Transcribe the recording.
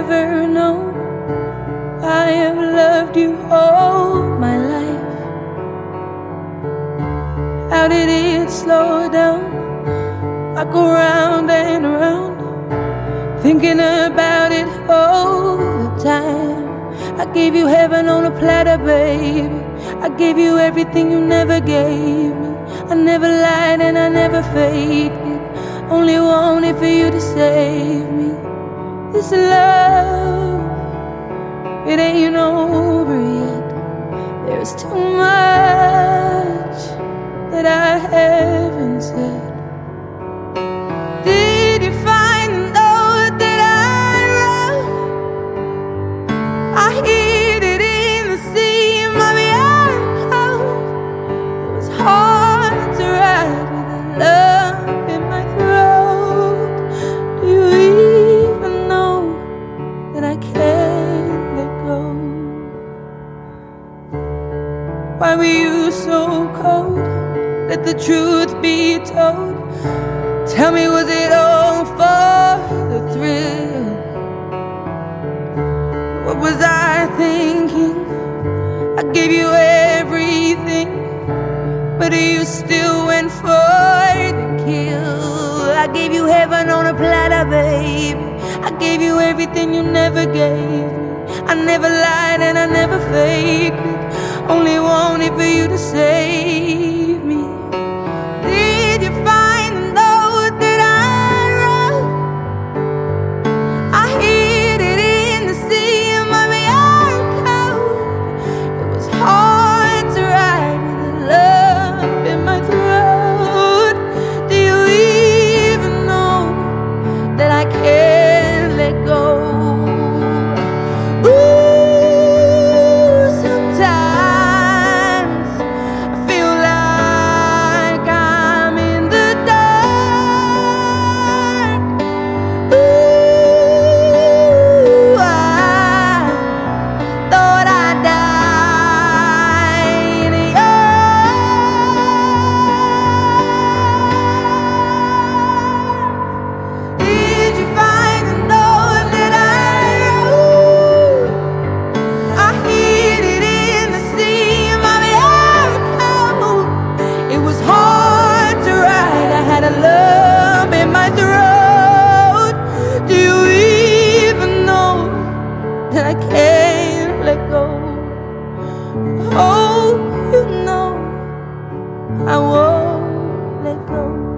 ever known I have loved you all my life? How did it slow down? I go round and round, thinking about it all the time. I gave you heaven on a platter, baby. I gave you everything you never gave me. I never lied and I never faked it. Only wanted for you to save me. This love, it ain't over yet. There's too much that I haven't said. Did you find the note that I wrote? I hid it in the seam of your coat. It was hard to write with a lump in my throat. Do you even know that I can't let go? Why were you so cold? Let the truth be told. Tell me, was it all for the thrill? What was I thinking? I gave you everything, but you still went for the kill. I gave you heaven on a platter, baby. I gave you everything you never gave me. I never lied and I never faked it. Only wanted for you to save me. Did you find the note that I wrote? I hid it in the seam of your coat. It was hard to write with a lump in my throat. Do you even know that I can't let go? I can't let go. Oh, you know I won't let go.